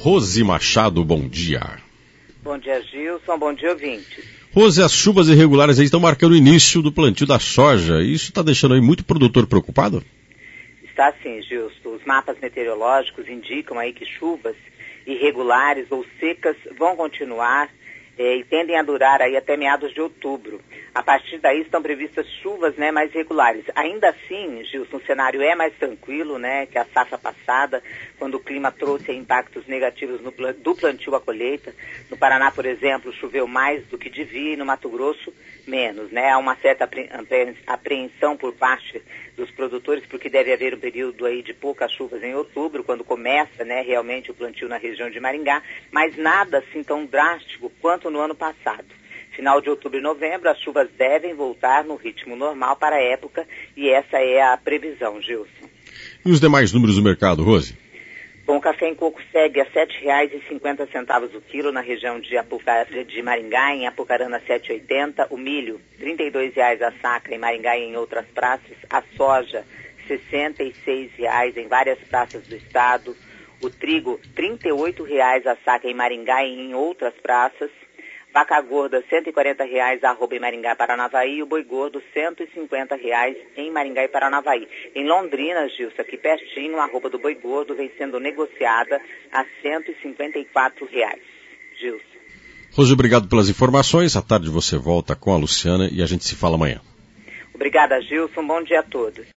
Rose Machado, bom dia. Bom dia, Gilson. Bom dia, ouvintes. Rose, as chuvas irregulares aí estão marcando o início do plantio da soja. Isso está deixando aí muito produtor preocupado? Está sim, Gilson. Os mapas meteorológicos indicam aí que chuvas irregulares ou secas vão continuar e tendem a durar aí até meados de outubro. A partir daí estão previstas chuvas, né, mais regulares. Ainda assim, Gilson, o cenário é mais tranquilo, né, que a safra passada, quando o clima trouxe impactos negativos do plantio à colheita. No Paraná, por exemplo, choveu mais do que devia e no Mato Grosso menos, né? Há uma certa apreensão por parte dos produtores, porque deve haver um período aí de poucas chuvas em outubro, quando começa, né, realmente o plantio na região de Maringá, mas nada assim tão drástico quanto no ano passado. Final de outubro e novembro, as chuvas devem voltar no ritmo normal para a época e essa é a previsão, Gilson. E os demais números do mercado, Rose? Bom, o café em coco segue a R$ 7,50 o quilo na região de Maringá, em Apucarana R$ 7,80. O milho, R$ 32,00 a saca em Maringá e em outras praças. A soja, R$ 66,00 em várias praças do estado. O trigo, R$ 38,00 a saca em Maringá e em outras praças. Vaca gorda, R$ 140,00 arroba em Maringá e Paranavaí, e o boi gordo, R$ 150,00 em Maringá e Paranavaí. Em Londrina, Gilson, aqui pertinho, a arroba do boi gordo vem sendo negociada a R$ 154,00. Gilson. Rose, obrigado pelas informações. À tarde você volta com a Luciana e a gente se fala amanhã. Obrigada, Gilson. Bom dia a todos.